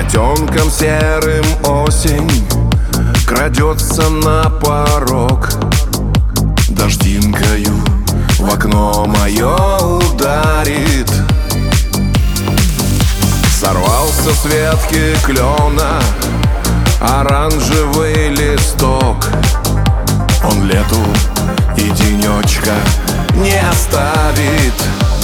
Котенком серым осень крадется на порог. Дождинкою в окно мое ударит. Сорвался с ветки клена оранжевый листок. Он лету и денечка не оставит.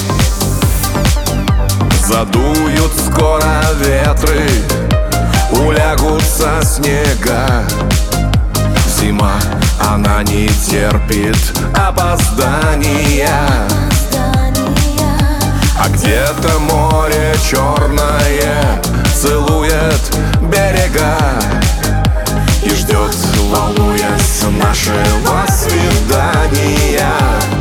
Задуют скоро ветры, улягутся снега. Зима, она не терпит опоздания. А где-то море черное целует берега и ждет, волнуясь, нашего свидания.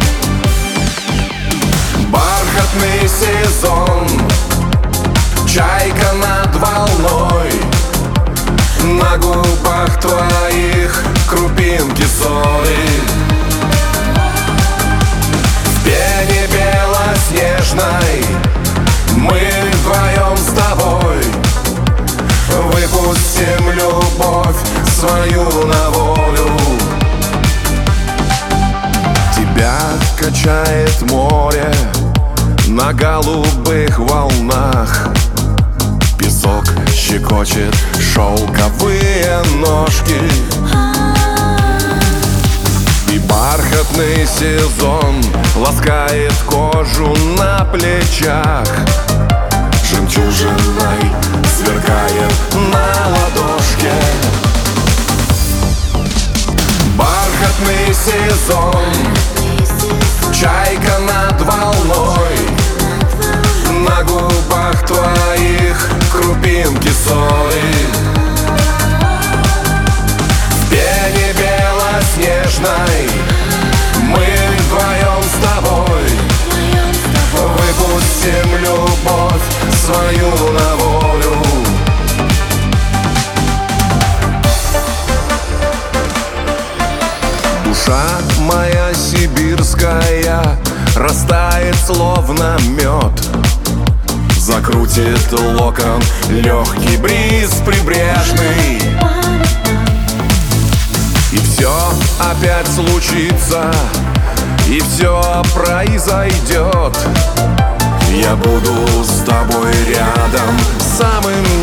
Бархатный сезон, чайка над волной, на губах твоих крупинки соли. В пене белоснежной мы вдвоем с тобой выпустим любовь свою на волю. Тебя качает море на голубых волнах. Песок щекочет шелковые ножки. И бархатный сезон ласкает кожу на плечах. Жемчужиной сверкает на ладошке. Бархатный сезон, чайка над волной, на губах твоих крупинки соли. В пене белоснежной мы вдвоем с тобой выпустим любовь свою на волю. Душа моя сибирская растает словно мед. Закрутит локон легкий бриз прибрежный. И все опять случится, и все произойдет. Я буду с тобой рядом самым